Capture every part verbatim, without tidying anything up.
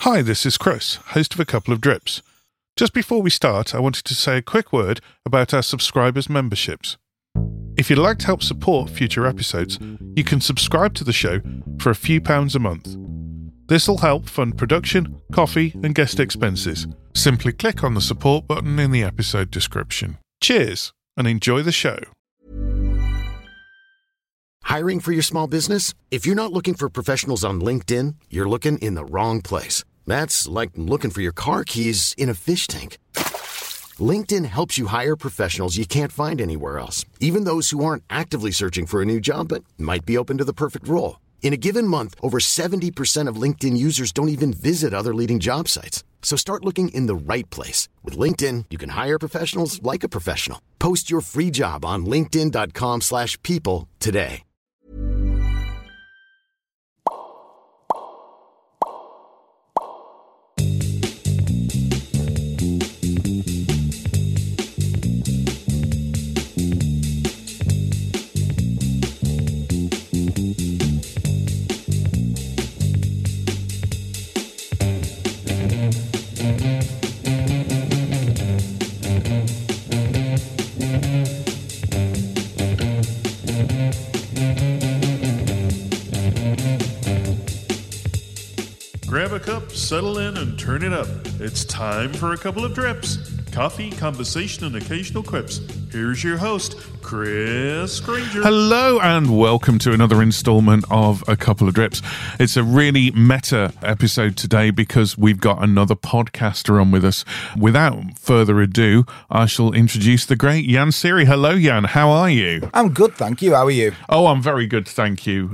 Hi, this is Chris, host of A Couple of Drips. Just before we start, I wanted to say a quick word about our subscribers' memberships. If you'd like to help support future episodes, you can subscribe to the show for a few pounds a month. This will help fund production, coffee, and guest expenses. Simply click on the support button in the episode description. Cheers, and enjoy the show. Hiring for your small business? If you're not looking for professionals on LinkedIn, you're looking in the wrong place. That's like looking for your car keys in a fish tank. LinkedIn helps you hire professionals you can't find anywhere else, even those who aren't actively searching for a new job but might be open to the perfect role. In a given month, over seventy percent of LinkedIn users don't even visit other leading job sites. So start looking in the right place. With LinkedIn, you can hire professionals like a professional. Post your free job on linkedin.com slash people today. Grab a cup, settle in, and turn it up. It's time for a couple of drips. Coffee, conversation, and occasional quips. Here's your host, Chris Granger. Hello, and welcome to another installment of A Couple of Drips. It's a really meta episode today because we've got another podcaster on with us. Without further ado, I shall introduce the great Jan Siri. Hello, Jan. How are you? I'm good, thank you. How are you? Oh, I'm very good, thank you.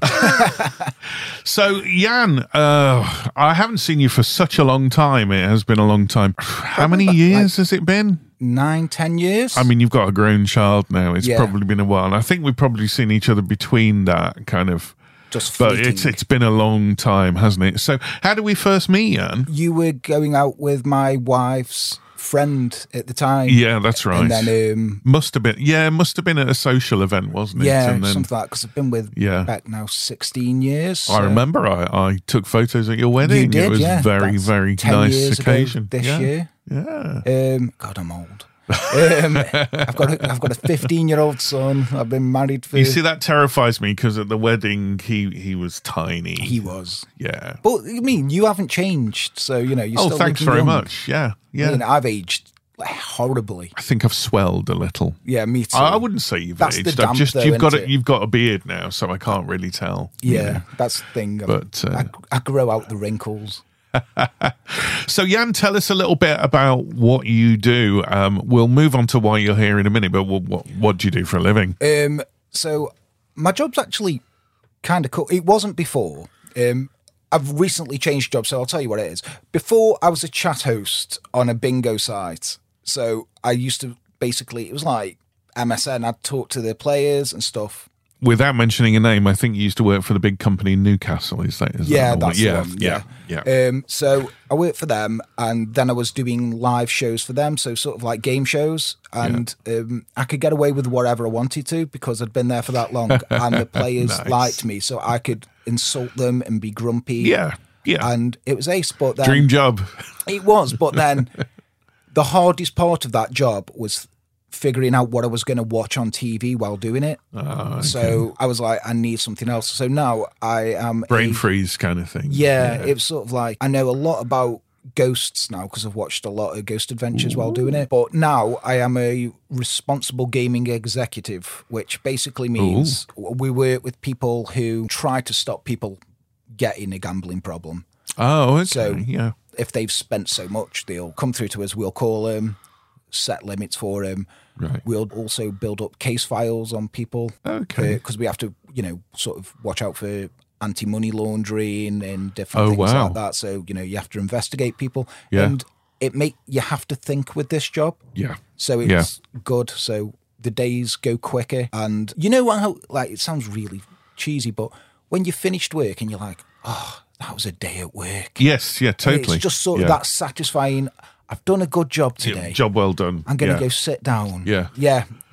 So, Jan, uh, I haven't seen you for such a long time. It has been a long time. How many years has it been? Nine, ten years. I mean, you've got a grown child now. It's Yeah. probably been a while. And I think we've probably seen each other between that kind of. Just But fleeting. it's it's been a long time, hasn't it? So, how did we first meet, Jan? You were going out with my wife's friend at the time. Yeah, that's right. And then, um, must have been, yeah, must have been at a social event, wasn't it? yeah, And then, something like that, because I've been with Yeah. Beck now sixteen years. I so- remember I, I took photos at your wedding. You did, it was yeah. very, That's very ten nice years ago occasion. this yeah. year. Yeah. Um, God, I'm old. um, I've got a, I've got a fifteen year old son. I've been married for. You see, that terrifies me because at the wedding he he was tiny. He was. Yeah. But I mean, you haven't changed, so you know you're Oh, still. thanks looking very young. much. Yeah. Yeah. I mean, I've aged like, horribly. I think I've swelled a little. Yeah, me too. I, I wouldn't say you've That's the aged. I've damp just though, you've got isn't a, it? you've got a beard now, so I can't really tell. Yeah, that's the thing. But, uh, I, I grow out the wrinkles. So, Jan, tell us a little bit about what you do. Um, we'll move on to why you're here in a minute, but what, what, what do you do for a living? Um, so my job's actually kind of cool. It wasn't before. Um, I've recently changed jobs, so I'll tell you what it is. Before, I was a chat host on a bingo site. So I used to basically, it was like M S N. I'd talk to the players and stuff. Without mentioning a name, I think you used to work for the big company in Newcastle. Is that? Is Yeah, that the that's one? the yeah, one. yeah, Yeah. yeah. Um, so I worked for them, and then I was doing live shows for them, so sort of like game shows, and um, I could get away with whatever I wanted to because I'd been there for that long, and the players Nice. liked me, so I could insult them and be grumpy. Yeah, yeah. And it was ace, but then Dream job. it was, but then the hardest part of that job was figuring out what I was going to watch on T V while doing it. Oh, okay. So I was like, I need something else. So now I am Brain a, freeze kind of thing. Yeah, it was sort of like I know a lot about ghosts now because I've watched a lot of Ghost Adventures Ooh. while doing it. But now I am a responsible gaming executive, which basically means Ooh. we work with people who try to stop people getting a gambling problem. Oh, okay. So yeah. if they've spent so much, they'll come through to us. We'll call them, set limits for them. Right. We'll also build up case files on people. Okay. Because we have to, you know, sort of watch out for anti-money laundering and different Oh, things wow. like that. So, you know, you have to investigate people. Yeah. And it make you have to think with this job. Yeah. So it's good. So the days go quicker. And you know how, like, it sounds really cheesy, but when you finished work and you're like, oh, that was a day at work. Yes, yeah, totally. It's just sort yeah. of that satisfying. I've done a good job today. Yeah, job well done. I'm going to yeah. go sit down. Yeah. Yeah, that.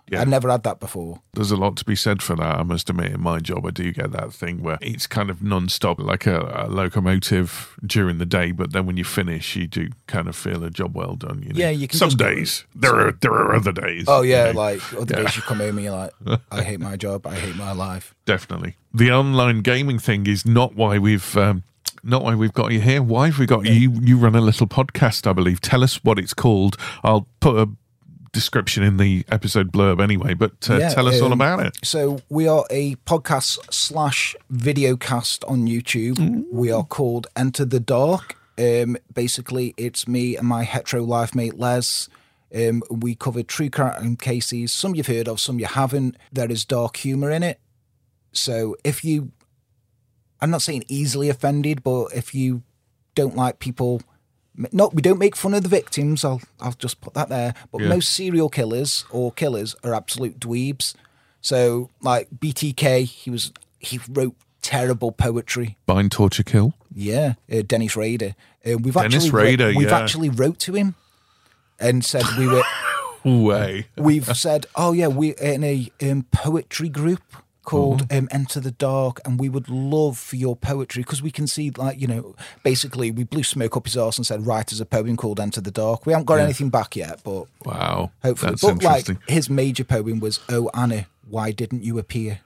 I've never had that before. There's a lot to be said for that, I must admit. In my job, I do get that thing where it's kind of non-stop, like a, a locomotive during the day, but then when you finish, you do kind of feel a job well done. You know? Yeah, you can Some just go- days. There are there are other days. Oh, yeah, you know. like other Yeah. days you come home and you're like, I hate my job, I hate my life. Definitely. The online gaming thing is not why we've... Um, Not why we've got you here. Why have we got you? You run a little podcast, I believe. Tell us what it's called. I'll put a description in the episode blurb anyway, but uh, Yeah, tell us all um, about it. So we are a podcast slash videocast on YouTube. Mm. We are called Enter the Dark. Um, basically, it's me and my hetero life mate Les. Um, we cover true crime cases. Some you've heard of, some you haven't. There is dark humour in it. So if you... I'm not saying easily offended, but if you don't like people, no, we don't make fun of the victims. I'll I'll just put that there. But Yeah. most serial killers or killers are absolute dweebs. So like B T K, he was he wrote terrible poetry. Bind, torture, kill. Yeah, uh, Dennis Rader. Uh, we've Dennis actually Rader, we've yeah. actually wrote to him and said we were. Way. We've said, oh yeah, we're in a um, poetry group called Mm-hmm. um, Enter the Dark, and we would love for your poetry, because we can see, like, you know, basically we blew smoke up his arse and said, write us a poem called Enter the Dark. We haven't got Yeah. anything back yet, but Wow. hopefully. That's But like, interesting. his major poem was, oh Anna, why didn't you appear?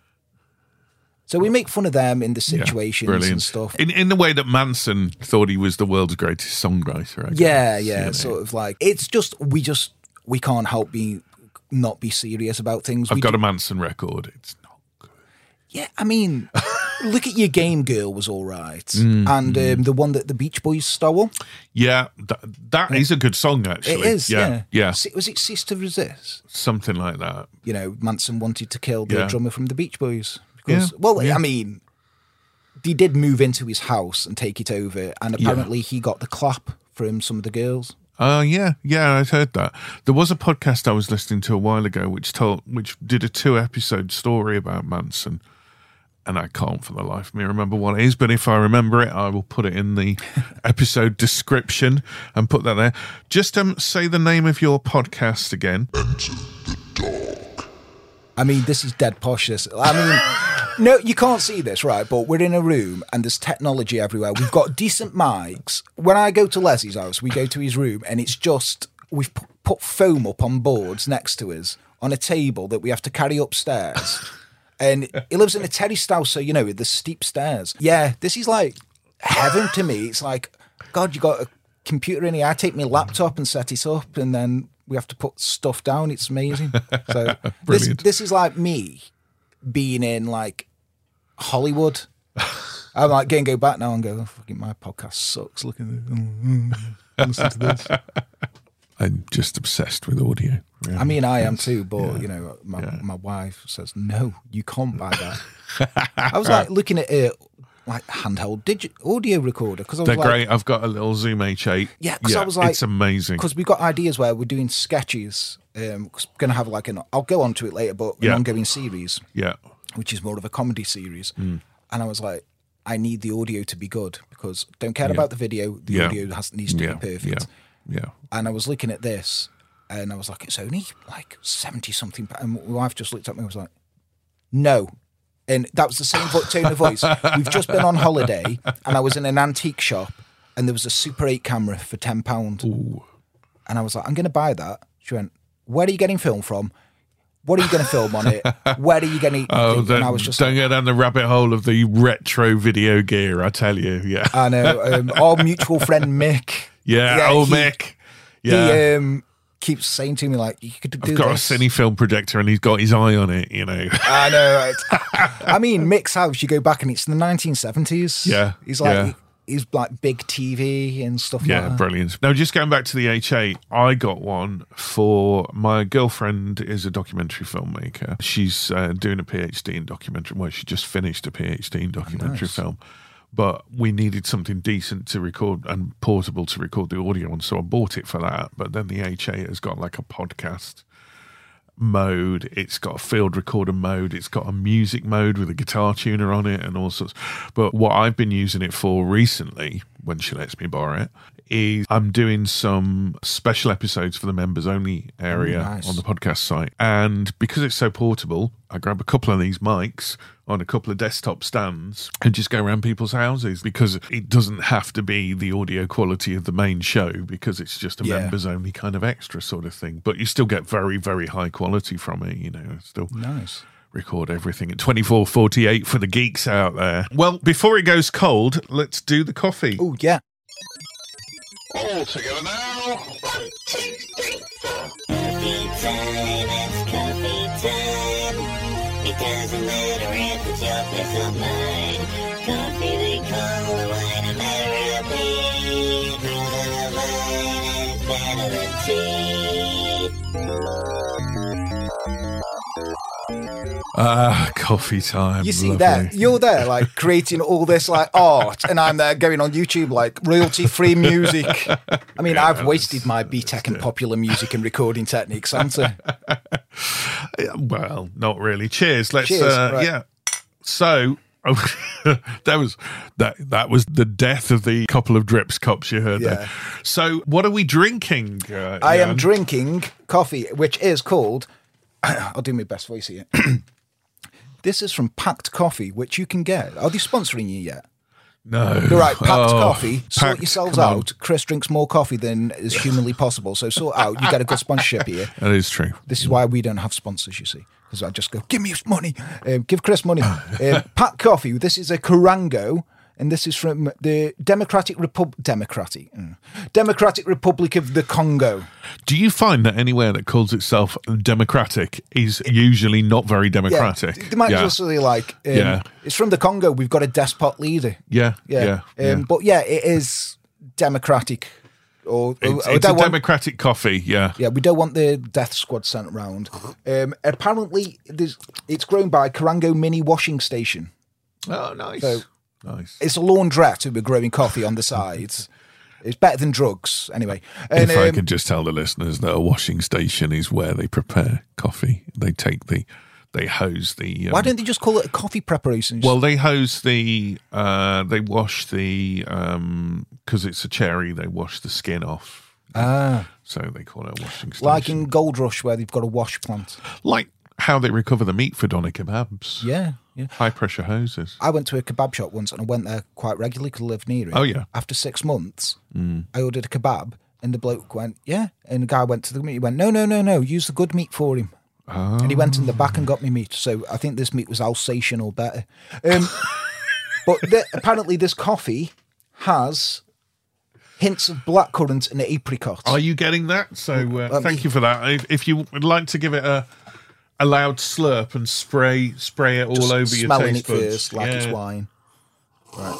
So we make fun of them in the Yeah, situations brilliant. and stuff. In, in the way that Manson thought he was the world's greatest songwriter. I Yeah, guess, yeah, you know. sort of like, it's just, we just, we can't help being, not be serious about things. I've we got do- a Manson record. It's not good. Yeah, I mean, look at Your Game Girl was all right. Mm, and um, the one that the Beach Boys stole. Yeah, that, that is a good song, actually. It is, yeah. Yeah, yeah. Si- Was it Sister Resist? Something like that. You know, Manson wanted to kill the Yeah. drummer from the Beach Boys. Because, Yeah, well, yeah. I mean, he did move into his house and take it over, and apparently he got the clap from some of the girls. Oh, uh, yeah, yeah, I've heard that. There was a podcast I was listening to a while ago which told, which did a two-episode story about Manson, and I can't for the life of me remember what it is, but if I remember it, I will put it in the episode description and put that there. Just um, say the name of your podcast again. I mean, this is dead posh. This, I mean, no, you can't see this, right? But we're in a room and there's technology everywhere. We've got decent mics. When I go to Leslie's house, we go to his room and it's just, we've pu- put foam up on boards next to us on a table that we have to carry upstairs. And he lives in a terraced house, so, you know, with the steep stairs. Yeah, this is like heaven to me. It's like, God, you got a computer in here. I take my laptop and set it up, and then we have to put stuff down. It's amazing. So this, Brilliant. this is like me being in like Hollywood. I'm like, going to go back now and go, oh, fucking my podcast sucks. Look at this. Mm, mm, listen to this. I'm just obsessed with audio. Really. I mean, I am It's- too, but, yeah. you know, my, Yeah. my wife says, no, you can't buy that. I was like looking at a like handheld digit audio recorder, because I was They're like, great. I've got a little Zoom H eight. Yeah, 'cause I was like- it's amazing. because we've got ideas where we're doing sketches. Um, 'cause we're going to have like an, I'll go on to it later, but an Yeah. ongoing series, Yeah, which is more of a comedy series. Mm. And I was like, I need the audio to be good, because don't care about the video. The Yeah. audio has needs to yeah, be perfect. yeah, yeah. And I was looking at this, and I was like, it's only like seventy something. And my wife just looked at me and was like, no. And that was the same vo- tone of voice. We've just been on holiday, and I was in an antique shop, and there was a Super eight camera for ten pounds. And I was like, I'm going to buy that. She went, where are you getting film from? What are you going to film on it? Where are you getting? Oh, and then I was just don't like, go down the rabbit hole of the retro video gear. I tell you, yeah, I know. Um, our mutual friend Mick. yeah. oh, he- Mick, yeah. He um, keeps saying to me, like, you could do I've got this. a cine film projector, and he's got his eye on it. You know, I know, right? I mean, Mick's house, you go back and it's in the nineteen seventies. Yeah, He's like, yeah. he's like big T V and stuff yeah, like that. brilliant. Now, just going back to the H eight, I got one for my girlfriend. Is a documentary filmmaker. She's uh, doing a PhD in documentary. Well, she just finished a PhD in documentary nice. film. But we needed something decent to record and portable to record the audio on, so I bought it for that. But then the H eight has got like a podcast mode, it's got a field recorder mode, it's got a music mode with a guitar tuner on it and all sorts. But what I've been using it for recently, when she lets me borrow it, is I'm doing some special episodes for the members only area Oh, nice. on the podcast site. And because it's so portable, I grab a couple of these mics on a couple of desktop stands and just go around people's houses, because it doesn't have to be the audio quality of the main show, because it's just a Yeah. members only kind of extra sort of thing. But you still get very, very high quality from it, you know, still. Nice. Record everything at twenty-four forty-eight for the geeks out there. Well, before it goes cold, let's do the coffee. Oh, yeah. All together now. One, two, three, four. Coffee time, it's coffee time. It doesn't matter if it's your place or mine. Coffee they call the wine of Arabic. Brews of wine, it's better than tea. Ah, coffee time. You see Lovely. that? You're there, like, creating all this, like, art, and I'm there going on YouTube, like, royalty-free music. I mean, Yeah, I've wasted my B TEC and popular music and recording techniques, haven't I? Yeah, well, not really. Cheers. Let's. Cheers, uh, right. Yeah. So that was that. That was the death of the couple of drips cups you heard Yeah. there. So, what are we drinking? Uh, I am Jan? drinking coffee, which is called... I'll do my best voice here. This is from Packed Coffee, which you can get. Are they sponsoring you yet? No. You're right, Packed Oh, Coffee. Sort Packed, yourselves come on. out. Chris drinks more coffee than is humanly possible. So sort out. You get a good sponsorship here. That is true. This is why we don't have sponsors, you see. Because I just go, give me money. Um, give Chris money. um, Packed Coffee. This is a Karango. And this is from the Democratic Repub- Democratic mm. Democratic Republic of the Congo. Do you find that anywhere that calls itself democratic is usually not very democratic? Yeah, they might yeah. just say like, um, Yeah. it's from the Congo. We've got a despot leader. yeah, yeah, Yeah, yeah. Um, but yeah, it is democratic. Or, it's or it's I a don't want- democratic coffee. Yeah. Yeah, we don't want the death squad sent round. Um, apparently, there's, it's grown by Karango Mini Washing Station. Oh, nice. So- nice. It's a laundrette who are growing coffee on the sides. It's better than drugs, anyway. And, if I um, could just tell the listeners that a washing station is where they prepare coffee. They take the, they hose the. Um, why don't they just call it a coffee preparation? well, they hose the, uh, they wash the, um, because it's a cherry, they wash the skin off. ah, So they call it a washing station. like in Gold Rush where they've got a wash plant. Like how they recover the meat for doner kebabs. Yeah, yeah. High pressure hoses. I went to a kebab shop once and I went there quite regularly because I lived near it. Oh, yeah. After six months, I ordered a kebab and the bloke went, yeah. And the guy went to the meat. He went, no, no, no, no. Use the good meat for him. Oh. And he went in the back and got me meat. So I think this meat was Alsatian or better. Um, but the, apparently this coffee has hints of blackcurrant and apricot. Are you getting that? So uh, Um, thank you for that. If, if you would like to give it a a loud slurp and spray spray it all Just over your smelling taste it buds. first like it's Yeah. wine. Right.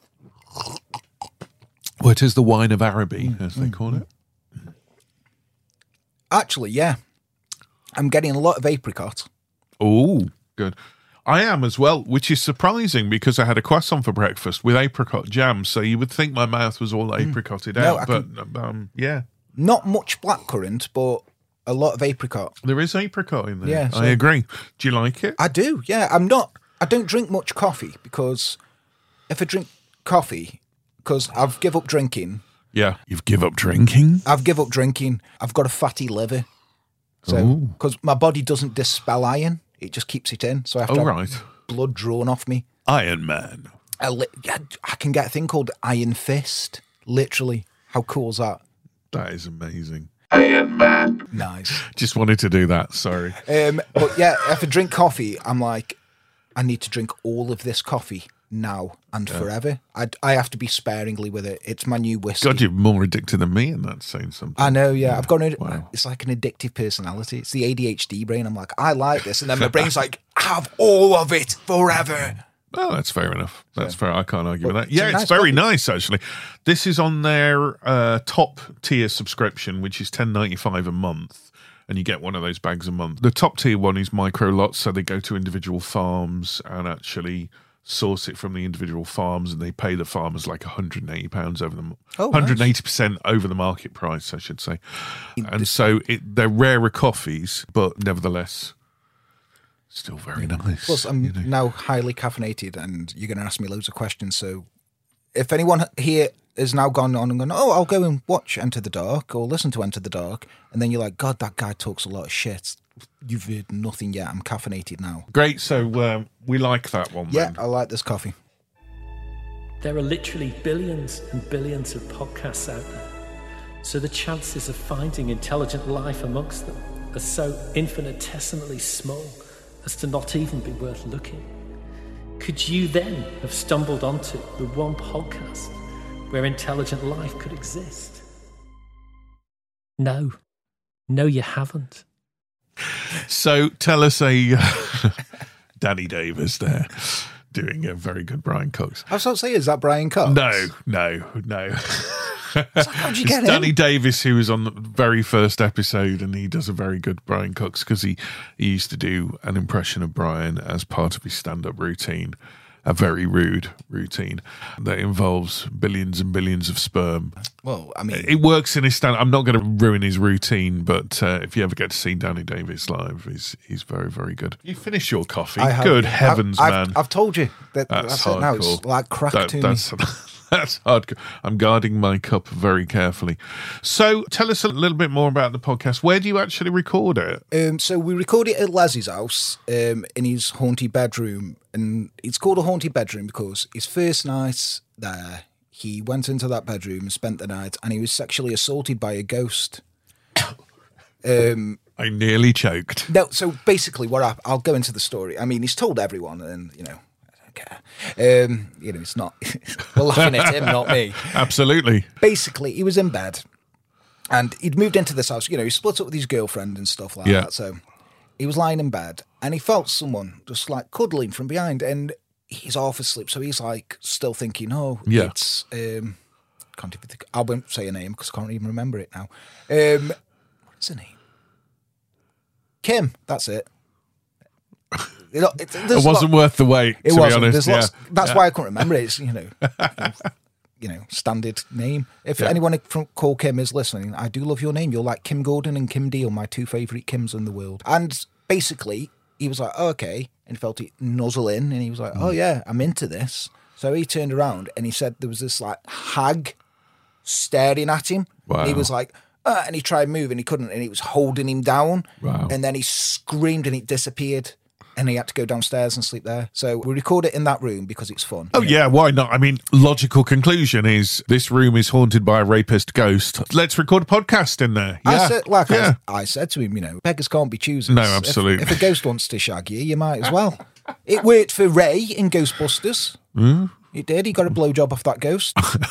Well, it is the wine of Araby, Mm, as they call it. Actually, yeah. I'm getting a lot of apricot. Oh, good. I am as well, which is surprising because I had a croissant for breakfast with apricot jam. So you would think my mouth was all apricoted Mm. No, out, I but um, yeah, Not much blackcurrant, but a lot of apricot. there is apricot in there. Yeah, so- I agree. Do you like it? I do, yeah. I'm not, I don't drink much coffee because if I drink coffee, because I've give up drinking, Yeah. You've give up drinking? I've give up drinking, I've got a fatty liver. So, Ooh. because my body doesn't dispel iron, it just keeps it in. So I have to Oh, have right. blood drawn off me. Iron Man. I, li- yeah, I can get a thing called Iron Fist, literally. How cool is that? That is amazing. Nice. Just wanted to do that. Sorry. Um, but yeah, if I drink coffee, I'm like, I need to drink all of this coffee now and forever. I, I have to be sparingly with it. It's my new whiskey. God, you're more addicted than me, and that's saying something. I know, yeah. I've got an, Wow. it's like an addictive personality. It's the A D H D brain. I'm like, I like this. And then my brain's like, have all of it forever. Well, that's fair enough. That's fair. I can't argue with that. it's a Yeah, it's nice very coffee. nice, actually. This is on their uh, top tier subscription, which is ten ninety-five a month, and you get one of those bags a month. The top tier one is micro lots, so they go to individual farms and actually source it from the individual farms, and they pay the farmers like one hundred eighty pounds over the Oh, one hundred eighty percent over the market price, I should say. And so it, they're rarer coffees, but nevertheless, still very nice. Plus, I'm you know. now highly caffeinated and you're going to ask me loads of questions. So if anyone here has now gone on and gone, oh, I'll go and watch Enter the Dark or listen to Enter the Dark. And then you're like, God, that guy talks a lot of shit. You've heard nothing yet. I'm caffeinated now. Great. So um, we like that one. Yeah, then. I like this coffee. There are literally billions and billions of podcasts out there. So the chances of finding intelligent life amongst them are so infinitesimally small as to not even be worth looking. Could you then have stumbled onto the one podcast where intelligent life could exist? No. No, you haven't. So tell us a Danny Davis there doing a very good Brian Cox. I was about to say, is that Brian Cox? No, no, no. Like, how'd you It's get Danny him? Davis, who was on the very first episode, and he does a very good Brian Cox because he, he used to do an impression of Brian as part of his stand-up routine, a very rude routine that involves billions and billions of sperm. Well, I mean, It works in his stand. I'm not going to ruin his routine, but uh, if you ever get to see Danny Davis live, he's he's very, very good. You finish your coffee. I have- Good heavens, I've, man. I've, I've told you that That's that's, it now. It's hardcore. like crack That- to that's, me. That's hardcore. I'm guarding my cup very carefully. So tell us a little bit more about the podcast. Where do you actually record it? Um, so we record it at Leslie's house um, in his haunted bedroom. And it's called a haunted bedroom because his first night there, he went into that bedroom and spent the night and he was sexually assaulted by a ghost. Um, I nearly choked. no, so basically what happened, I'll go into the story. I mean, he's told everyone and, you know, I don't care. Um, you know, it's not, we're laughing at him, not me. Absolutely. Basically, he was in bed and he'd moved into this house. You know, he split up with his girlfriend and stuff like Yeah. that. So he was lying in bed and he felt someone just like cuddling from behind and he's half asleep. So he's like still thinking, oh, Yeah. it's, um, can't even think, I won't say a name because I can't even remember it now. Um, what's her name? Kim, that's it. You know, it, It wasn't worth the wait, it to wasn't. be honest. There's Yeah. lots, that's Yeah. why I couldn't remember it. It's, you know, you know, standard name. If Yeah. anyone from called Kim is listening, I do love your name. You're like Kim Gordon and Kim Deal, my two favourite Kims in the world. And basically, he was like, oh, okay, and felt it nuzzle in, and he was like, oh yeah, I'm into this. So he turned around and he said there was this like hag staring at him. Wow. And he was like, uh, and he tried moving, he couldn't, and he was holding him down. Wow. And then he screamed and it disappeared. And he had to go downstairs and sleep there. So we record it in that room because it's fun. Oh, yeah, why not? I mean, logical conclusion is this room is haunted by a rapist ghost. Let's record a podcast in there. I Yeah. said, like yeah. I, I said to him, you know, beggars can't be choosers. No, If- absolutely. If, a ghost wants to shag you, you might as well. It worked for Ray in Ghostbusters. Hmm? It did. He got a blowjob off that ghost.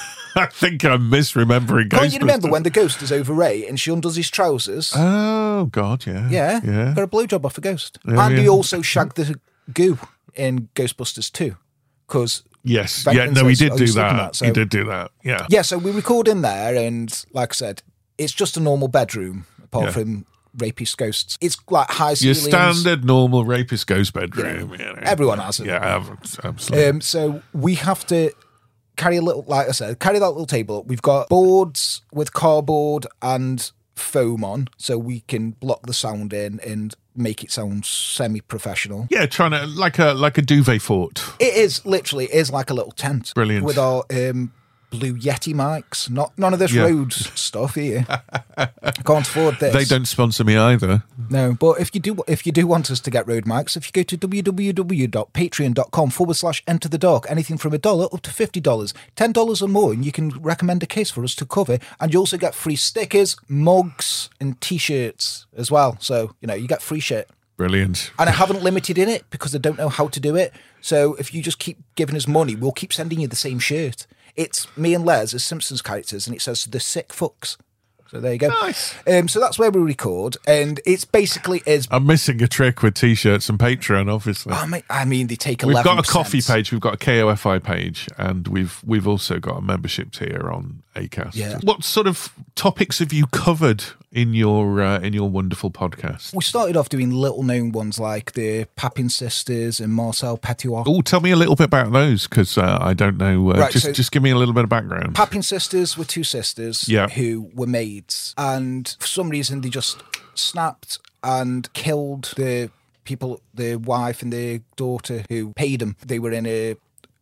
I think I'm misremembering Can't you remember Ghostbusters. when the ghost is over Ray and she undoes his trousers? Oh, God, yeah. yeah, Yeah. got a blowjob off a ghost. Yeah, and he yeah. also shagged the goo in Ghostbusters two. Because Yes. Back Yeah, then no, he says, did "Oh, do you're sleeping that. that," so- He did do that. Yeah. yeah, so we record in there, and like I said, it's just a normal bedroom apart Yeah. from rapist ghosts. It's like high Your ceilings. standard, normal rapist ghost bedroom. You know, you know. everyone has it. Yeah, ab- absolutely. Um, so we have to carry a little, like I said, carry that little table up. We've got boards with cardboard and foam on, so we can block the sound in and make it sound semi-professional. yeah, trying to, like a like a duvet fort. It is literally, it is like a little tent. Brilliant. With our um, Blue Yeti mics. Not None of this Yeah. Rhodes stuff here. I can't afford this. They don't sponsor me either. No, but if you do if you do want us to get Rode mics, if you go to www.patreon.com forward slash enter the dark, anything from a dollar up to fifty dollars, ten dollars or more, and you can recommend a case for us to cover. And you also get free stickers, mugs, and t-shirts as well. So, you know, you get free shit. Brilliant. And I haven't limited in it because I don't know how to do it. So if you just keep giving us money, we'll keep sending you the same shirt. It's me and Les as Simpsons characters, and it says the sick fucks. So there you go. Nice. Um, so that's where we record, and it's basically is. I'm missing a trick with t-shirts and Patreon, obviously. I mean, I mean, they take We've eleven. got a coffee page, we've got a K O F I page, and we've we've also got a membership tier on Acast. Yeah. What sort of topics have you covered in your uh, in your wonderful podcast? We started off doing little known ones like the Papin sisters and Marcel Petitwalk. Oh, tell me a little bit about those, because uh, I don't know. Uh, Right, just so- just give me a little bit of background. Papin sisters were two sisters Yeah. who were maids, and for some reason they just snapped and killed the people, the wife and the daughter who paid them. They were in a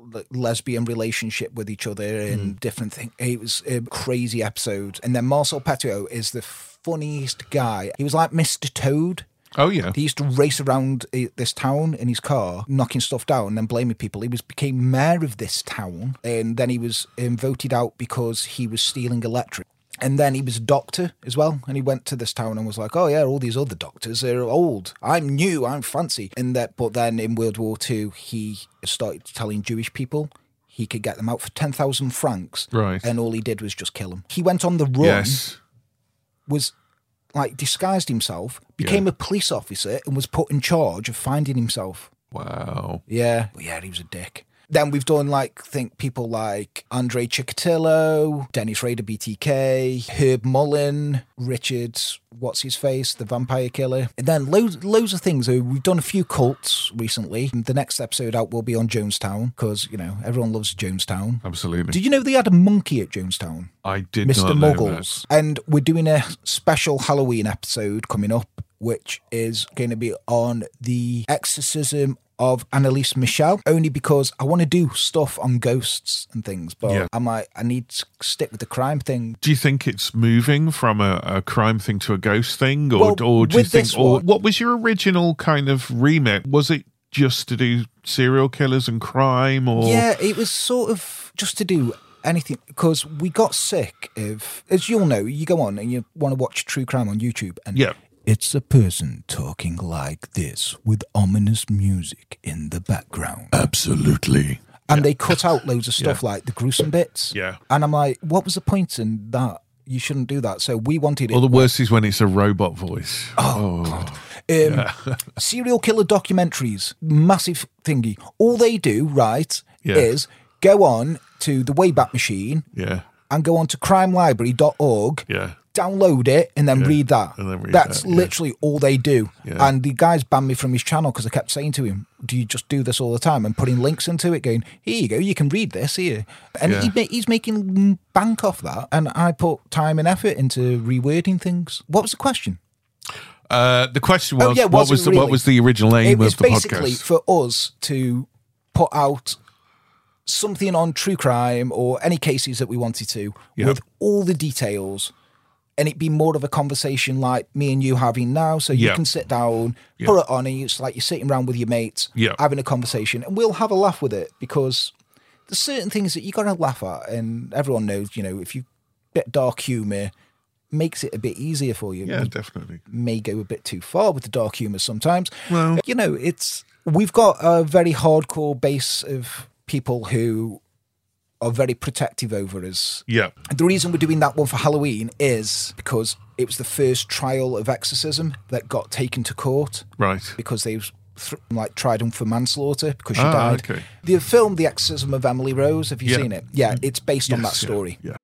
lesbian relationship with each other and Mm. different things. It was a crazy episode. And then Marcel Petiot is the funniest guy. He was like Mister Toad. Oh, yeah. He used to race around uh, this town in his car, knocking stuff down and then blaming people. He was became mayor of this town, and then he was um, voted out because he was stealing electric. And then he was a doctor as well, and he went to this town and was like, oh yeah, all these other doctors are old. I'm new, I'm fancy. And that, but then in World War Two, he started telling Jewish people he could get them out for ten thousand francs. Right. And all he did was just kill them. He went on the run, Yes. was like disguised himself, became Yeah. a police officer, and was put in charge of finding himself. Wow. Yeah. But yeah, he was a dick. Then we've done, like, think people like Andre Chikatilo, Dennis Rader B T K, Herb Mullen, Richard, what's his face, the vampire killer. And then loads, loads of things. Uh, We've done a few cults recently. The next episode out will be on Jonestown, because, you know, everyone loves Jonestown. Absolutely. Did you know they had a monkey at Jonestown? I did Mister not know Muggles. And we're doing a special Halloween episode coming up, which is going to be on the exorcism of Annalise Michel, only because I want to do stuff on ghosts and things, but Yeah. I might, I need to stick with the crime thing. Do you think it's moving from a, a crime thing to a ghost thing, or, Well, or do you with think, this or one- what was your original kind of remit? Was it just to do serial killers and crime, or Yeah, it was sort of just to do anything, because we got sick of, as you'll know, you go on and you want to watch true crime on YouTube, and Yeah. it's a person talking like this with ominous music in the background. Absolutely. And they cut out loads of stuff Yeah. like the gruesome bits. Yeah. And I'm like, what was the point in that? You shouldn't do that. So we wanted it. Or the worst is when it's a robot voice. Oh, Um, serial killer documentaries, massive thingy. All they do, right, Yeah. is go on to the Wayback Machine yeah, and go on to crime library dot org, yeah. download it, and then Yeah, read that. and then read That's that, yeah. literally all they do. Yeah. And the guys banned me from his channel because I kept saying to him, do you just do this all the time? And putting links into it, going, here you go, you can read this here. And Yeah. he ma- he's making bank off that. And I put time and effort into rewording things. What was the question? Uh, the question was, Oh, yeah, what was it was the really? what was the original aim It was of the basically podcast? for us to put out something on true crime or any cases that we wanted to Yeah. with all the details, and it be more of a conversation like me and you having now. So you Yeah. can sit down, Yeah. put it on, and it's like you're sitting around with your mates, Yeah. having a conversation, and we'll have a laugh with it, because there's certain things that you got to laugh at, and everyone knows, you know, if you bit dark humour, makes it a bit easier for you. Yeah, We definitely. may go a bit too far with the dark humour sometimes. Well- you know, it's we've got a very hardcore base of people who are very protective over us. Yeah, The reason we're doing that one for Halloween is because it was the first trial of exorcism that got taken to court, right. because they th- like tried him for manslaughter because she Ah, died. okay. The film The Exorcism of Emily Rose, have you Yeah. seen it? Yeah, it's based on that Yes, yeah, story. Yeah.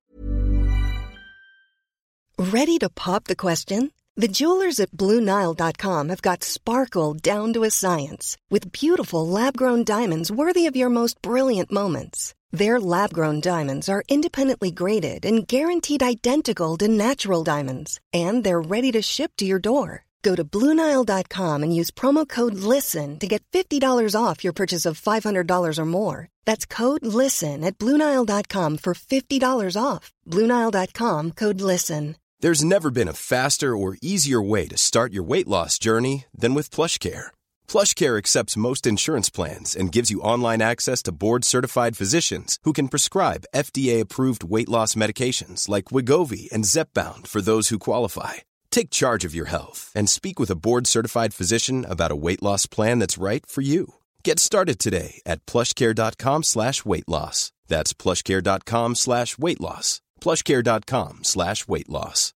Ready to pop the question? The jewelers at Blue Nile dot com have got sparkle down to a science with beautiful lab-grown diamonds worthy of your most brilliant moments. Their lab-grown diamonds are independently graded and guaranteed identical to natural diamonds, and they're ready to ship to your door. Go to Blue Nile dot com and use promo code LISTEN to get fifty dollars off your purchase of five hundred dollars or more. That's code LISTEN at Blue Nile dot com for fifty dollars off. Blue Nile dot com, code LISTEN. There's never been a faster or easier way to start your weight loss journey than with PlushCare. PlushCare accepts most insurance plans and gives you online access to board-certified physicians who can prescribe F D A-approved weight loss medications like Wegovy and Zepbound for those who qualify. Take charge of your health and speak with a board-certified physician about a weight loss plan that's right for you. Get started today at plushcare.com slash weight loss. That's plushcare.com slash weight loss. plushcare.com slash weight loss.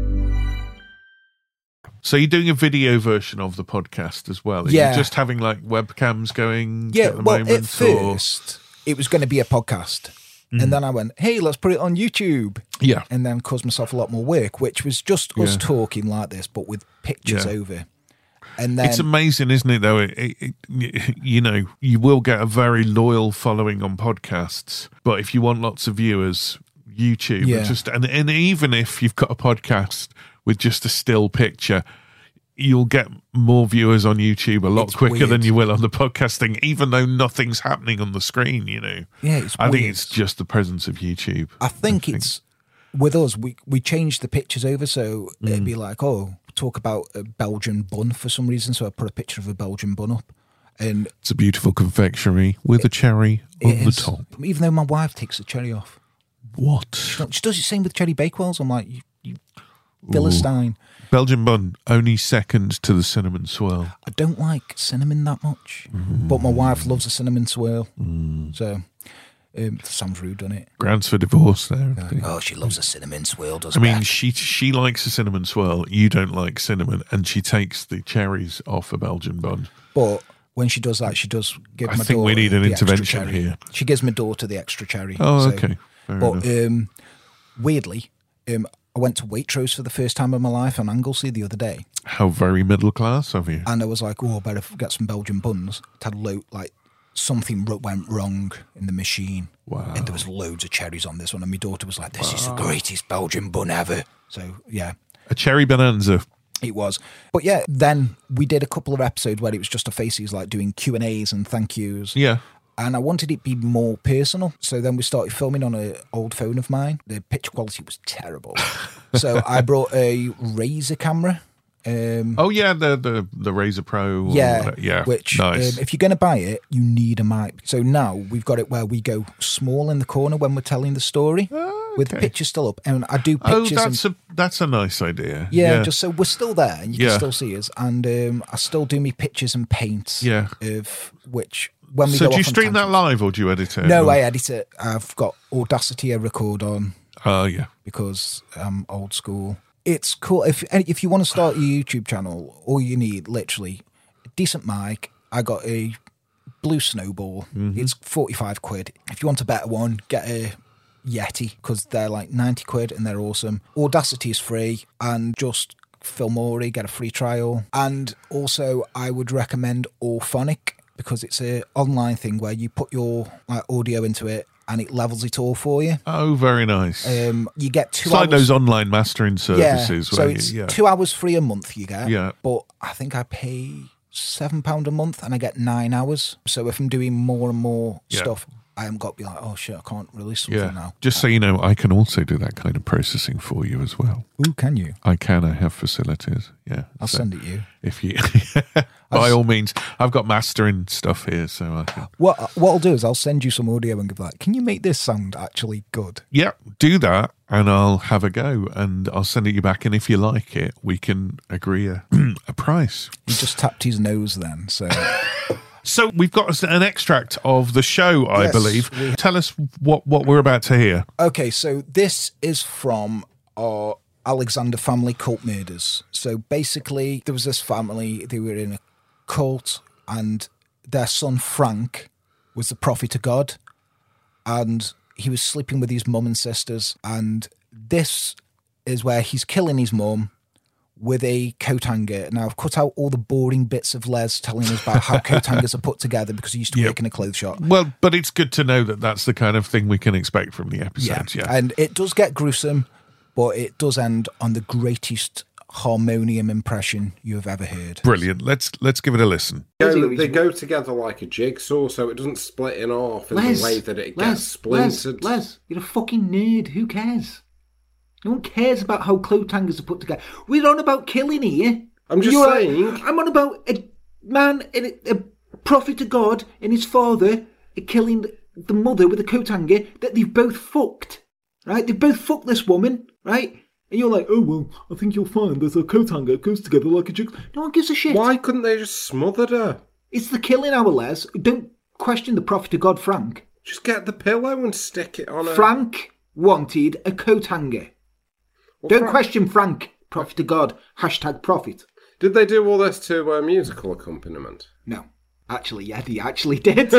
So you're doing a video version of the podcast as well? Are Yeah. you just having like webcams going Yeah, at the well, moment? at first, it was going to be a podcast. And then I went, hey, let's put it on YouTube. Yeah. And then caused myself a lot more work, which was just us Yeah. talking like this, but with pictures Yeah. over. And then, It's amazing, isn't it, though? It, it, it, you know, you will get a very loyal following on podcasts, but if you want lots of viewers, YouTube, Yeah. just and, and even if you've got a podcast with just a still picture, you'll get more viewers on YouTube a lot It's quicker weird. than you will on the podcast thing, even though nothing's happening on the screen, you know. Yeah, it's I think weird. it's just the presence of YouTube. I think it's with us. We we changed the pictures over, so Mm. it'd be like, oh, talk about a Belgian bun for some reason. So I put a picture of a Belgian bun up, and It's a beautiful confectionery with a cherry on it the is- top. Even though my wife takes the cherry off, What? she does the same with cherry bakewells. I'm like, you, you Philistine. Belgian bun, only second to the cinnamon swirl. I don't like cinnamon that much, but my wife loves a cinnamon swirl. So um, sounds rude, doesn't it? Grounds for divorce there. Oh, she loves a cinnamon swirl, doesn't I mean, Beth? she she likes a cinnamon swirl. You don't like cinnamon, and she takes the cherries off a Belgian bun. But when she does that, she does give I my think we daughter need an the extra intervention cherry. here. She gives my daughter the extra cherry. Oh, so- okay. Fair But enough. um, weirdly, um, I went to Waitrose for the first time in my life on Anglesey the other day, How very middle class of you. and I was like, "Oh, I better get some Belgian buns." It had lo- like something ro- went wrong in the machine, Wow. and there was loads of cherries on this one, and my daughter was like, "This is the greatest Belgian bun ever." So yeah, A cherry bonanza. it was. But yeah, then we did a couple of episodes where it was just a faces like doing Q and A's and thank yous. Yeah. And I wanted it to be more personal. So then we started filming on an old phone of mine. The picture quality was terrible. So I brought a Razor camera. Um, Oh yeah, the the the Razer Pro. or yeah, whatever. Yeah. Which, nice. um, if you're going to buy it, you need a mic. So now we've got it where we go small in the corner when we're telling the story, with the okay. picture still up. And I do oh, pictures. that's and, a that's a nice idea. yeah, just so we're still there and you Yeah. can still see us. And um, I still do me pictures and paints. Yeah. Of which when we So go do you off on stream that tangents- live or do you edit it? No, Or- I edit it. I've got Audacity I record on Oh yeah. because I'm old school. It's cool. If if you want to start your YouTube channel, all you need, literally, a decent mic. I got a Blue Snowball. Mm-hmm. It's forty-five quid. If you want a better one, get a Yeti because they're like ninety quid and they're awesome. Audacity is free, and just Filmora, get a free trial. And also, I would recommend Auphonic because it's a online thing where you put your like audio into it and it levels it all for you. Oh, very nice. Um, you get two it's like hours. those online mastering services. Yeah, so where it's you, yeah. two hours free a month you get. Yeah. But I think I pay seven pound a month and I get nine hours. So if I'm doing more and more Yeah. stuff, I haven't got to be like, oh shit, I can't release something Yeah. now. Just so you know, I can also do that kind of processing for you as well. Ooh, can you? I can. I have facilities. Yeah. I'll So send it you. If you, by all means, I've got mastering stuff here, so I can. What what I'll do is I'll send you some audio and give like, can you make this sound actually good? Yeah, do that, and I'll have a go, and I'll send it you back. And if you like it, we can agree a, a price. He just tapped his nose then. So So we've got an extract of the show, I Yes, believe. we- Tell us what what we're about to hear. okay, so this is from our Alexander family cult murders. So basically, there was this family, they were in a cult, and their son Frank was the prophet of God, and he was sleeping with his mum and sisters, and this is where he's killing his mum with a coat hanger. Now, I've cut out all the boring bits of Les telling us about how coat hangers are put together because he used to Yep. work in a clothes shop. Well, but it's good to know that that's the kind of thing we can expect from the episodes. Yeah, And it does get gruesome, but it does end on the greatest harmonium impression you have ever heard. brilliant. Let's let's give it a listen. Go, they go together like a jigsaw, so it doesn't split in half in Les, the way that it Les, gets splintered. Les, Les, you're a fucking nerd. Who cares? No one cares about how clothes hangers are put together. We're on about killing here. I'm just You're saying. A, I'm on about a man, a, a prophet of God, and his father are killing the mother with a coat hanger that they've both fucked. Right? They've both fucked this woman, right? And you're like, oh, well, I think you'll find there's a coat hanger that goes together like a jigsaw. No one gives a shit. Why couldn't they just smothered her? It's the killing hour, Les. Don't question the prophet of God, Frank. Just get the pillow and stick it on her. Frank wanted a coat hanger. Well, Don't Fra- question Frank, prophet of God, hashtag prophet. Did they do all this to a musical accompaniment? No. Actually, yeah, they actually did.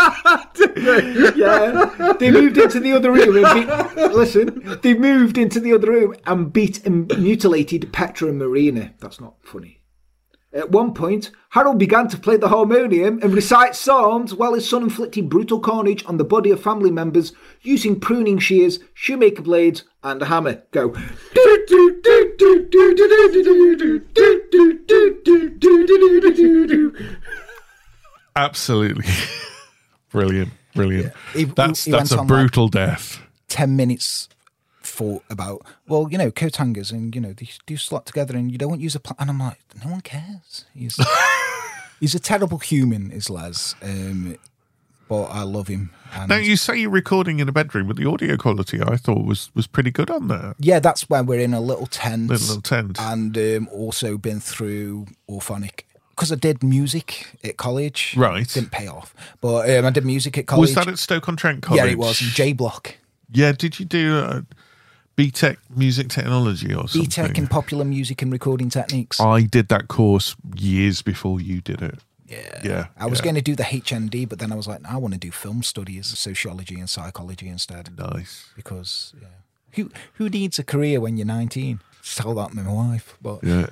Yeah. They moved into the other room and beat... Listen, they moved into the other room and beat and mutilated Petra and Marina. That's not funny. At one point, Harold began to play the harmonium and recite psalms while his son inflicted brutal carnage on the body of family members using pruning shears, shoemaker blades, and a hammer. Go. If it Absolutely. Brilliant. Brilliant. Yeah. He- that's he that's went a on, brutal death. ten minutes thought about, well, you know, coat hangers and, you know, they do slot together and you don't use a plan. And I'm like, no one cares. He's, he's a terrible human, is Les. Um, but I love him. And Now, you say you're recording in a bedroom, but the audio quality I thought was, was pretty good on that. yeah, that's where we're in a little tent. Little tent. And um, also been through Orphonic. Because I did music at college. Right. Didn't pay off. But um, I did music at college. Was that at Stoke-on-Trent College? Yeah, it was. J Block. Yeah, did you do uh, B Tech Music Technology or something? B Tech in Popular Music and Recording Techniques. I did that course years before you did it. Yeah. Yeah. I was yeah. going to do the H N D, but then I was like, no, I want to do film studies, sociology and psychology instead. Nice. Because, yeah. Who who needs a career when you're nineteen? Tell that to my wife, but Yeah.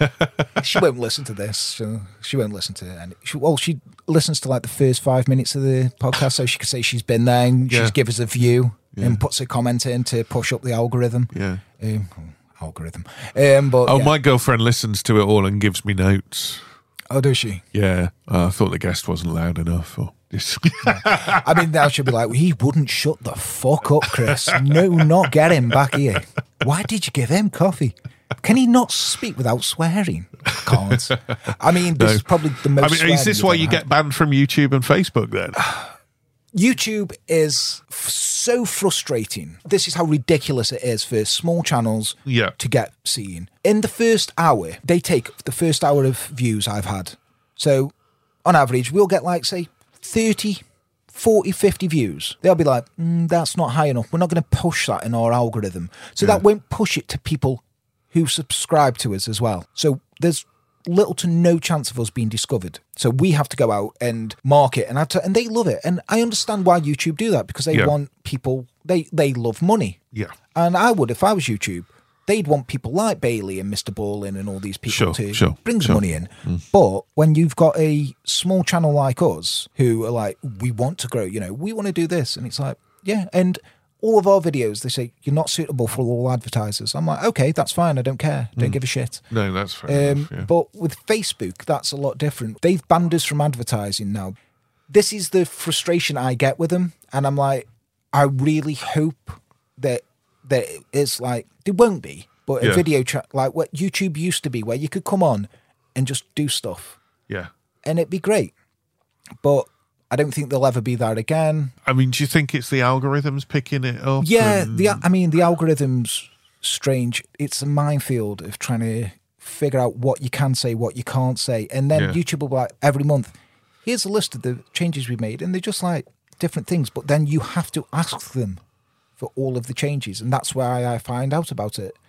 she won't listen to this. So she won't listen to any. She, well, she listens to like the first five minutes of the podcast, so she could say she's been there and Yeah. she's give us a view Yeah. and puts a comment in to push up the algorithm. Yeah. Um, algorithm. Um, but Oh, yeah. my girlfriend listens to it all and gives me notes. Oh, does she? Yeah. Uh, I thought the guest wasn't loud enough. Or just I mean, now she'll be like, he wouldn't shut the fuck up, Chris. No, not get him back here. Why did you give him coffee? Can he not speak without swearing? Can't. I mean, this No. is probably the most I mean, is swearing this you've why ever you had. get banned from YouTube and Facebook then? YouTube is f- so frustrating. This is how ridiculous it is for small channels Yeah. to get seen. In the first hour, they take the first hour of views I've had. So, on average, we'll get like, say, thirty, forty, fifty views. They'll be like, mm, that's not high enough. We're not going to push that in our algorithm. So Yeah. that won't push it to people who subscribe to us as well. So there's little to no chance of us being discovered. So we have to go out and market, and have to, and they love it. And I understand why YouTube do that, because they Yeah. want people, they, they love money. Yeah. And I would if I was YouTube. They'd want people like Bailey and Mister Ballin and all these people Sure, to sure, bring sure. money in. But when you've got a small channel like us who are like, we want to grow, you know, we want to do this. And it's like, yeah. And all of our videos, they say, you're not suitable for all advertisers. I'm like, okay, that's fine. I don't care. Don't give a shit. No, that's fair Um, enough, yeah. But with Facebook, that's a lot different. They've banned us from advertising now. This is the frustration I get with them. And I'm like, I really hope that that it's like, there won't be, but a Yeah. video chat like what YouTube used to be, where you could come on and just do stuff Yeah. and it'd be great. But I don't think there'll ever be that again. I mean, do you think it's the algorithms picking it up? Yeah, and- the I mean, the algorithm's strange. It's a minefield of trying to figure out what you can say, what you can't say. And then Yeah. YouTube will be like, every month, here's a list of the changes we made. And they're just like different things. But then you have to ask them for all of the changes. And that's why I find out about it.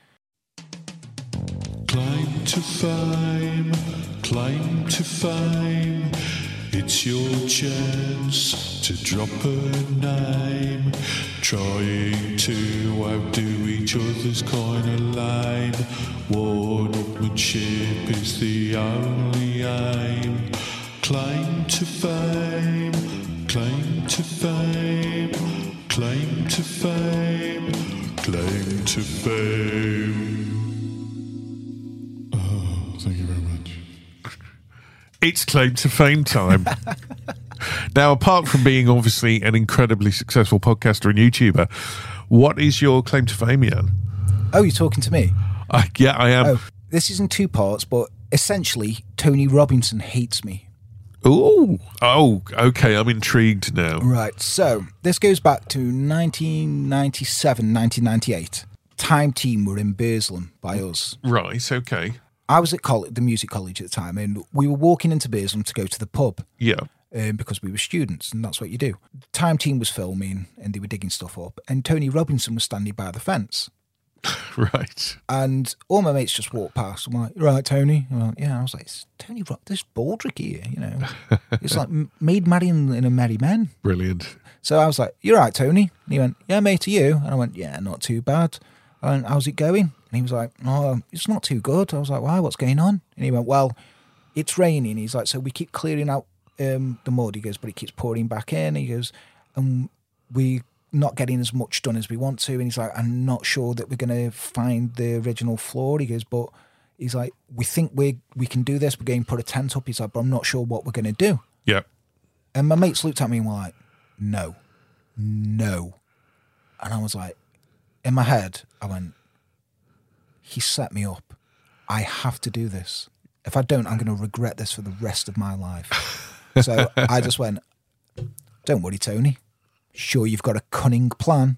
Climb to fame, climb to fame. It's your chance to drop a name. Trying to outdo each other's kind of lame. One-upmanship is the only aim. Climb to fame, claim to fame, claim to fame, claim to fame. Oh, thank you very much. It's claim to fame time. Now, apart from being obviously an incredibly successful podcaster and YouTuber, what is your claim to fame, Jan? Oh, you're talking to me? Uh, yeah, I am. Oh, this is in two parts, but essentially, Tony Robinson hates me. Ooh. Oh, okay. I'm intrigued now. Right, so this goes back to nineteen ninety-seven, nineteen ninety-eight. Time Team were in Burslem by us. Right, okay. I was at college, the music college at the time, and we were walking into Burslem to go to the pub. Yeah. Um, because we were students, and that's what you do. Time Team was filming, and they were digging stuff up, and Tony Robinson was standing by the fence. Right. And all my mates just walked past. I'm like, right, Tony? I'm like, yeah. I was like, it's Tony Rob, there's Baldrick here, you know. It's like Maid Marian in a Merry Men. Brilliant. So I was like, you're right, Tony? And he went, yeah, mate, are you? And I went, yeah, not too bad. And how's it going? And he was like, oh, it's not too good. I was like, why? What's going on? And he went, well, it's raining. He's like, so we keep clearing out um, the mud. He goes, but it keeps pouring back in. He goes, and we not getting as much done as we want to. And he's like, I'm not sure that we're going to find the original floor. He goes, but he's like, we think we we can do this. We're going to put a tent up. He's like, but I'm not sure what we're going to do. Yeah. And my mates looked at me and were like, no, no. And I was like, in my head, I went, he set me up. I have to do this. If I don't, I'm going to regret this for the rest of my life. So I just went, don't worry, Tony. Sure, you've got a cunning plan.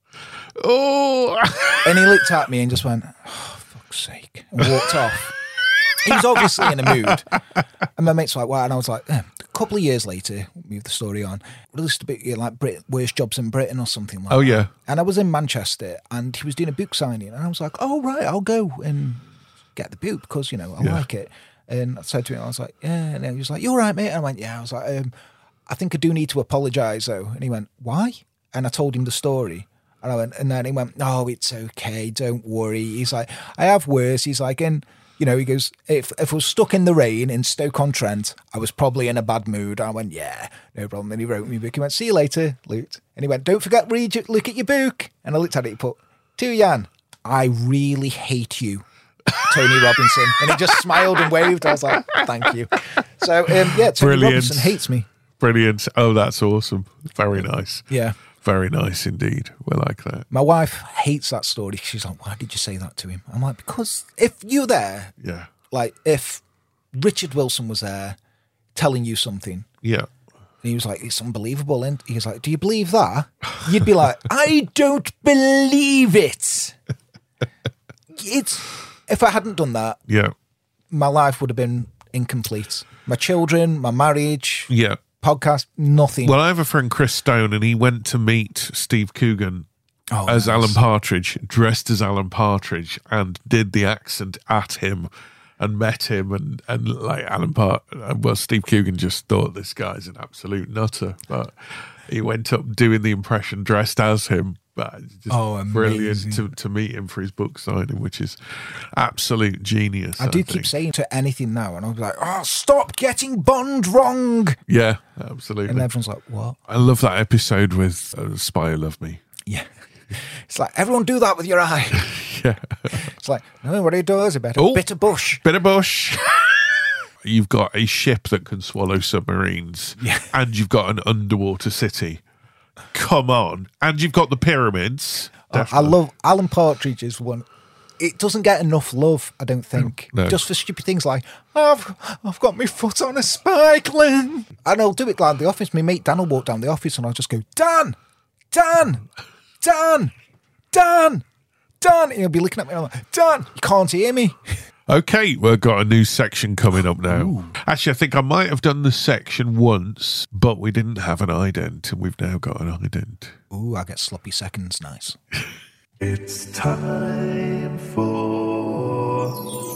Oh! And he looked at me and just went, oh, fuck's sake, and walked off. He was obviously in a mood. And my mate's like, wow. And I was like, eh. A couple of years later, move the story on, released a bit you know, like Brit- Worst Jobs in Britain or something like oh, that. yeah. And I was in Manchester and he was doing a book signing. And I was like, oh, right, I'll go and get the book because, you know, I yeah. like it. And I said to him, I was like, yeah. And he was like, you all right, mate? And I went, yeah. I was like, um, I think I do need to apologise, though. And he went, why? And I told him the story. And I went, and then he went, no, it's okay. Don't worry. He's like, I have worse. He's like, and, you know, he goes, if, if I was stuck in the rain in Stoke-on-Trent, I was probably in a bad mood. I went, yeah, no problem. And he wrote me a book. He went, see you later, looked. And he went, don't forget, read your, look at your book. And I looked at it, he put, to Jan, I really hate you. Tony Robinson. And he just smiled and waved. I was like, thank you. So, um, yeah, Tony Brilliant. Robinson hates me. Brilliant. Oh, that's awesome. Very nice. Yeah. Very nice indeed. We like that. My wife hates that story. She's like, why did you say that to him? I'm like, because if you're there, yeah, like if Richard Wilson was there telling you something, yeah, and he was like, it's unbelievable. And he was like, do you believe that? You'd be like, I don't believe it. It's, if I hadn't done that, yeah, my life would have been incomplete. My children, my marriage, yeah. podcast, nothing. Well, I have a friend, Chris Stone, and he went to meet Steve Coogan oh, as nice. Alan Partridge, dressed as Alan Partridge, and did the accent at him and met him. And, and like Alan Part, well, Steve Coogan just thought this guy's an absolute nutter, but he went up doing the impression dressed as him. But it's just oh, brilliant to, to meet him for his book signing, which is absolute genius. I, I do think. keep saying to anything now, and I'll be like, oh, stop getting Bond wrong. Yeah, absolutely. And everyone's like, what? I love that episode with uh, Spy Who Loved Me. Yeah. It's like, everyone do that with your eye. Yeah. It's like, no, what he does, a bit of, oh, bit of bush. Bit of bush. You've got a ship that can swallow submarines, yeah. and you've got an underwater city. Come on. And you've got the pyramids. Oh, I love Alan Partridge is one. It doesn't get enough love, I don't think. No. Just for stupid things like, oh, I've, I've got my foot on a spike, Lynn. And I'll do it like the office. My mate Dan will walk down the office and I'll just go, Dan, Dan, Dan, Dan, Dan. And he'll be looking at me and I'm like, Dan, you can't hear me. Okay, we've got a new section coming up now. Ooh. Actually, I think I might have done the section once, but we didn't have an ident, and we've now got an ident. Ooh, I get sloppy seconds, nice. It's time for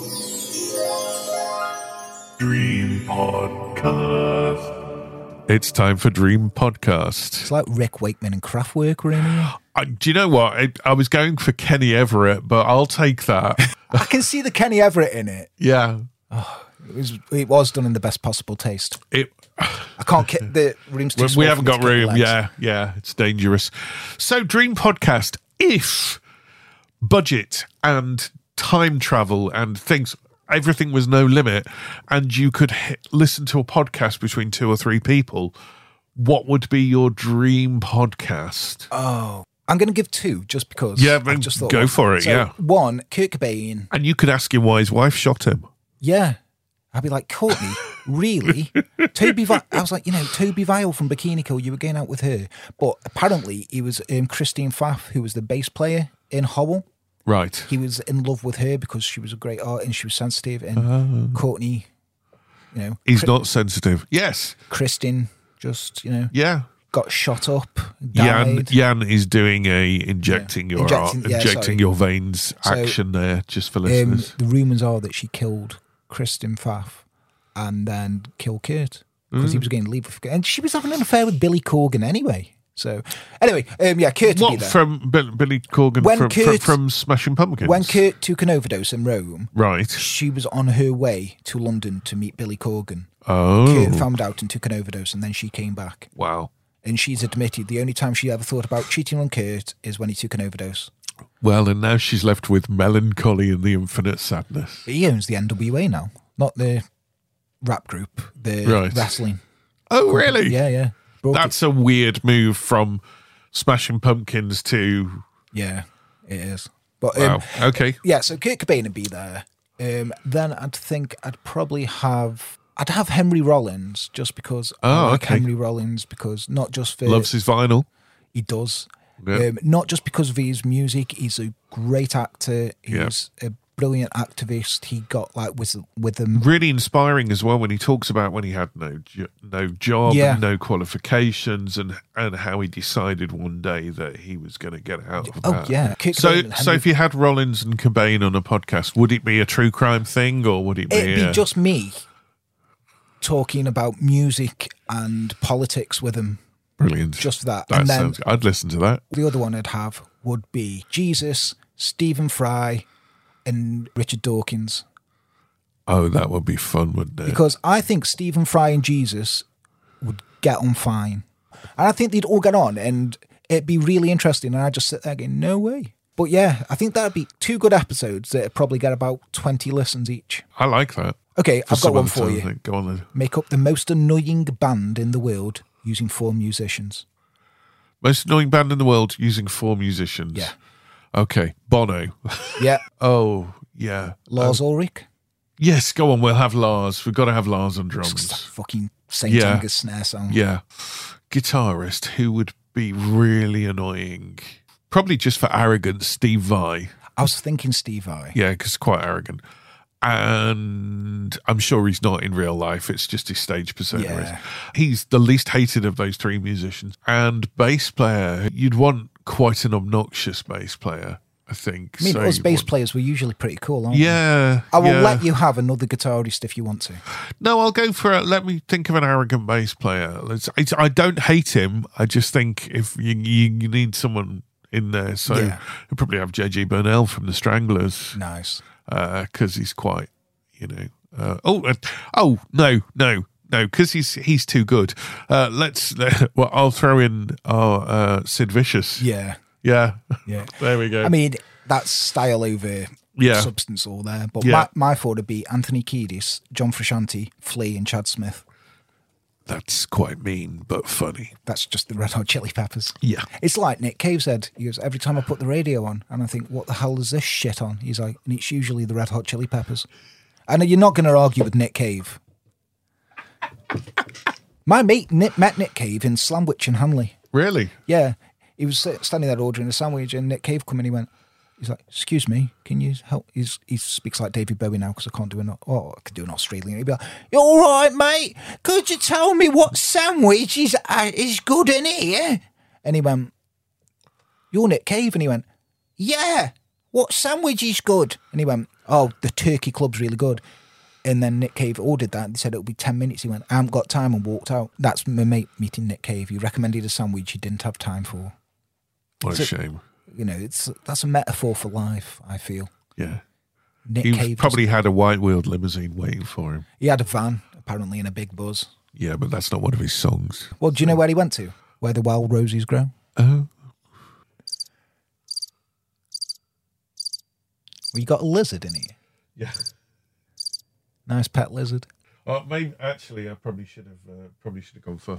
Dream Podcast. It's time for Dream Podcast. It's like Rick Wakeman and Kraftwerk were in here. I, do you know what? I, I was going for Kenny Everett, but I'll take that. I can see the Kenny Everett in it. Yeah. Oh, it was it was done in the best possible taste. It. I can't get the room's too we, small. We haven't got room. Legs. Yeah, yeah, it's dangerous. So, Dream Podcast. If budget and time travel and things, everything was no limit, and you could hit, listen to a podcast between two or three people, what would be your dream podcast? Oh. I'm going to give two, just because. Yeah, I just thought go one. for it, so, yeah. One, Kurt Cobain. And you could ask him why his wife shot him. Yeah. I'd be like, Courtney, really? Toby Vi- I was like, you know, Toby Vile from Bikini Kill, you were going out with her. But apparently it was um, Christine Pfaff, who was the bass player in Howell. Right. He was in love with her because she was a great art and she was sensitive. And oh. Courtney, you know. He's Chri- not sensitive. Yes. Kristen, just, you know. Yeah. Got shot up, Jan, died. Jan is doing a injecting Yeah. your Injecting- ar- yeah, injecting sorry. your veins So, action there, just for Um, listeners. the rumours are that she killed Kristen Pfaff and then killed Kurt because Mm. he was going to leave with, and she was having an affair with Billy Corgan anyway. So anyway, um, yeah, Kurt would be What there. from Bill, Billy Corgan When from, Kurt- from, from Smashing Pumpkins? When Kurt took an overdose in Rome, right, she was on her way to London to meet Billy Corgan. Oh, Kurt found out and took an overdose, and then she came back. Wow. And she's admitted the only time she ever thought about cheating on Kurt is when he took an overdose. Well, and now she's left with melancholy and the infinite sadness. He owns the N W A now, not the rap group, the Right. wrestling. Oh, really? Yeah, yeah. Broke That's a weird move from Smashing Pumpkins to... Yeah, it is. But Wow, um, okay. Yeah, so Kurt Cobain would be there. Um, then I'd think I'd probably have... I'd have Henry Rollins, just because Oh, I like okay. Henry Rollins, because not just for... Loves his vinyl. He does. Yeah. Um, not just because of his music. He's a great actor. Yeah. He's a brilliant activist. He got like with with them. Really inspiring as well when he talks about when he had no jo- no job Yeah. and no qualifications, and, and how he decided one day that he was going to get out of Oh, that. yeah. Kurt So, Cobain and so Henry- if you had Rollins and Cobain on a podcast, would it be a true crime thing, or would it be? It'd be a- just me talking about music and politics with him. Brilliant. Just that. That and then sounds. I'd listen to that. the other one I'd have would be Jesus, Stephen Fry, and Richard Dawkins. Oh, that would be fun, wouldn't it? Because I think Stephen Fry and Jesus would get on fine. And I think they'd all get on and it'd be really interesting. And I'd just sit there going, no way. But yeah, I think that'd be two good episodes that'd probably get about twenty listens each. I like that. Okay, For I've some got one other for time, you. I think. Go on then. Make up the most annoying band in the world using four musicians. Most annoying band in the world using four musicians. Yeah. Okay. Bono. Yeah. Oh, yeah. Lars Oh, Ulrich. yes, go on. We'll have Lars. We've got to have Lars on It's that drums. fucking Saint Yeah. Angus snare sound. Yeah. Guitarist who would be really annoying. Probably just for arrogance, Steve Vai. I was thinking Steve Vai. Yeah, because quite arrogant. And I'm sure he's not in real life. It's just his stage persona. Yeah. Is. He's the least hated of those three musicians. And bass player, you'd want quite an obnoxious bass player, I think. I mean, So us you'd bass want- players were usually pretty cool, aren't we? Yeah. I will yeah. let you have another guitarist if you want to. No, I'll go for it. Let me think of an arrogant bass player. Let's, it's, I don't hate him. I just think if you, you, you need someone in there, so Yeah. you'll probably have J G Burnell from the Stranglers. Nice. Because he's quite, you know. Uh, oh, uh, oh no, no, no, because he's he's too good. Uh, let's. Well, I'll throw in our uh, Sid Vicious. Yeah. Yeah, Yeah. there we go. I mean, that's style over Yeah. substance all there. But Yeah. my, my thought would be Anthony Kiedis, John Frusciante, Flea, and Chad Smith. That's quite mean, but funny. That's just the Red Hot Chili Peppers. Yeah. It's like Nick Cave said. He goes, every time I put the radio on and I think, what the hell is this shit on? He's like, and it's usually the Red Hot Chili Peppers. And you're not going to argue with Nick Cave. My mate Nick, met Nick Cave in Slamwich in Hanley. Really? Yeah. He was standing there ordering a sandwich and Nick Cave come in. He went, he's like, excuse me, can you help? He's, he speaks like David Bowie now because I can't do an, oh, I could do an Australian. He'd be like, you all right, mate? Could you tell me what sandwich is, uh, is good in here? And he went, you're Nick Cave? And he went, yeah, what sandwich is good? And he went, oh, the Turkey Club's really good. And then Nick Cave ordered that. They said it'll be ten minutes. He went, I haven't got time, and walked out. That's my mate meeting Nick Cave. He recommended a sandwich he didn't have time for. What a It's a- shame. You know, it's that's a metaphor for life, I feel. Yeah. Nick He Cave probably was- had a white-wheeled limousine waiting for him. he had a van, apparently, in a big buzz. Yeah, but that's not one of his songs. Well, do you know where he went to? Where the wild roses grow? Oh. Well, you got a lizard in here. Yeah. Nice pet lizard. Oh, maybe actually, I probably should have uh, probably should have gone for.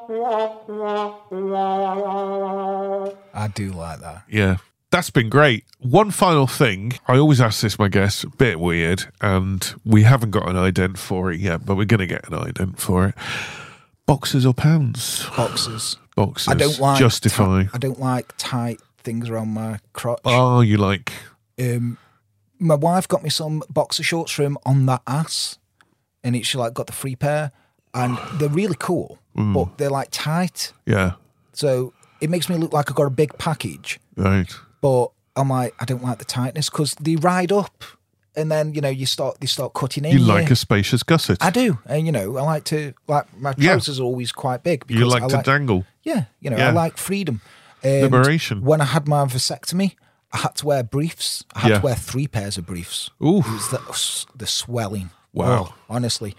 I do like that. Yeah, that's been great. One final thing, I always ask this my guests, a bit weird, and we haven't got an ident for it yet, but we're going to get an ident for it. Boxers or pants? Boxers. Boxers. I don't like Justify. ti- I don't like tight things around my crotch. Oh, you like? Um, my wife got me some boxer shorts from On That Ass, and it's like got the free pair, and they're really cool, Mm. but they're like tight, Yeah. so it makes me look like I got a big package. Right. But I'm like, I don't like the tightness because they ride up, and then you know you start they start cutting in. You like a spacious gusset. I do, and you know I like to like my Yeah. trousers are always quite big. You because like I to dangle. Yeah, you know Yeah. I like freedom. And Liberation. When I had my vasectomy, I had to wear briefs. I had Yeah. to wear three pairs of briefs. Ooh. It was the, the swelling. Wow. Oh, honestly.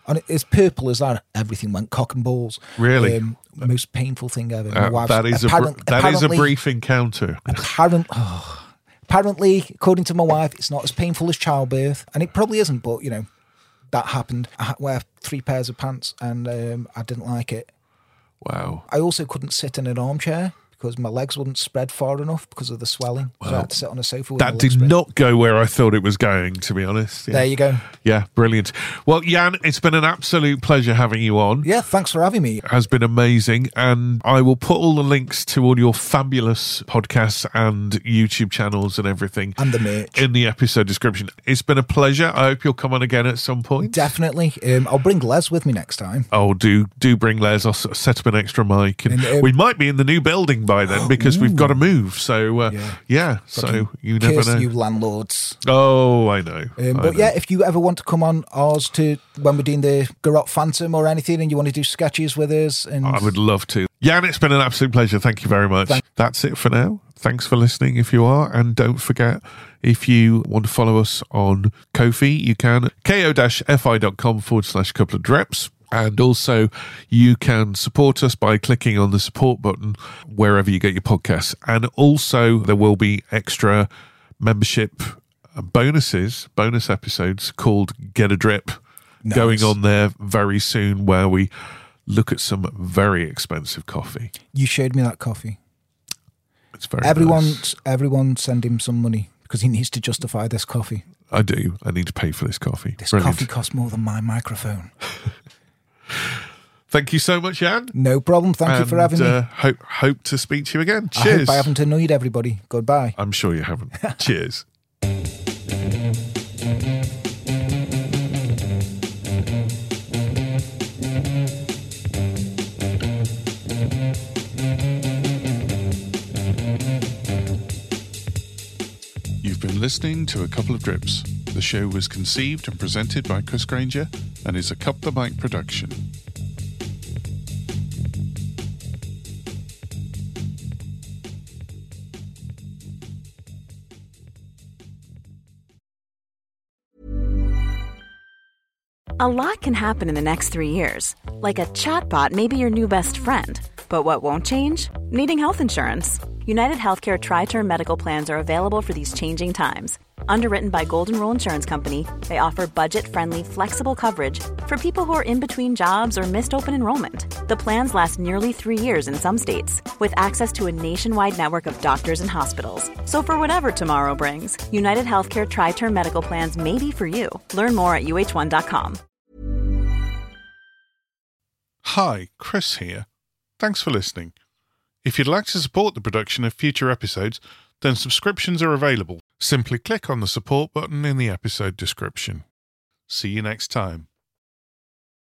And it- as purple as that, everything went cock and balls. Really? Um, most painful thing ever. My Uh, wife's- that is a br- apparent- that is a apparently- brief encounter. Apparent, oh, apparently, according to my wife, it's not as painful as childbirth. And it probably isn't, but, you know, that happened. I had to wear three pairs of pants and um, I didn't like it. Wow. I also couldn't sit in an armchair because my legs wouldn't spread far enough because of the swelling. So I Wow. had to sit on a sofa with my That legs did spread. not go where I thought it was going, to be honest. Yeah. There you go. Yeah, brilliant. Well, Jan, it's been an absolute pleasure having you on. Yeah, thanks for having me. It has been amazing. And I will put all the links to all your fabulous podcasts and YouTube channels and everything And the merch. in the episode description. It's been a pleasure. I hope you'll come on again at some point. Definitely. Um, I'll bring Les with me next time. Oh, do do bring Les. I'll s- set up an extra mic. And, And, um, we might be in the new building by then because we've got to move. So, uh, yeah. Yeah. So you never Curse know. you landlords. Oh, I know. Um, I but know. yeah, if you ever want to come on ours to when we're doing the Garot Phantom or anything and you want to do sketches with us, and I would love to. Jan, it's been an absolute pleasure. Thank you very much. Thank- That's it for now. Thanks for listening if you are. And don't forget, if you want to follow us on Ko-fi, you can. ko-fi.com forward slash couple of dreps. And also, you can support us by clicking on the support button wherever you get your podcasts. And also, there will be extra membership bonuses, bonus episodes called Get a Drip Nice. going on there very soon, where we look at some very expensive coffee. you showed me that coffee. It's very Everyone, nice. everyone, send him some money because he needs to justify this coffee. I do. I need to pay for this coffee. This Brilliant. coffee costs more than my microphone. Thank you so much, Jan. No problem. Thank you for And, having uh, me. Hope hope to speak to you again. I Cheers. hope I haven't annoyed everybody. Goodbye. I'm sure you haven't. Cheers. You've been listening to A Couple of Drips. The show was conceived and presented by Chris Granger and is a Cup the Mic production. A lot can happen in the next three years. Like a chatbot may be your new best friend. But what won't change? Needing health insurance. United Healthcare Tri-Term Medical Plans are available for these changing times. Underwritten by Golden Rule Insurance Company, they offer budget-friendly, flexible coverage for people who are in between jobs or missed open enrollment. The plans last nearly three years in some states, with access to a nationwide network of doctors and hospitals. So for whatever tomorrow brings, United Healthcare Tri-Term Medical Plans may be for you. Learn more at U H one dot com. Hi, Chris here. Thanks for listening. If you'd like to support the production of future episodes, then subscriptions are available. Simply click on the support button in the episode description. See you next time.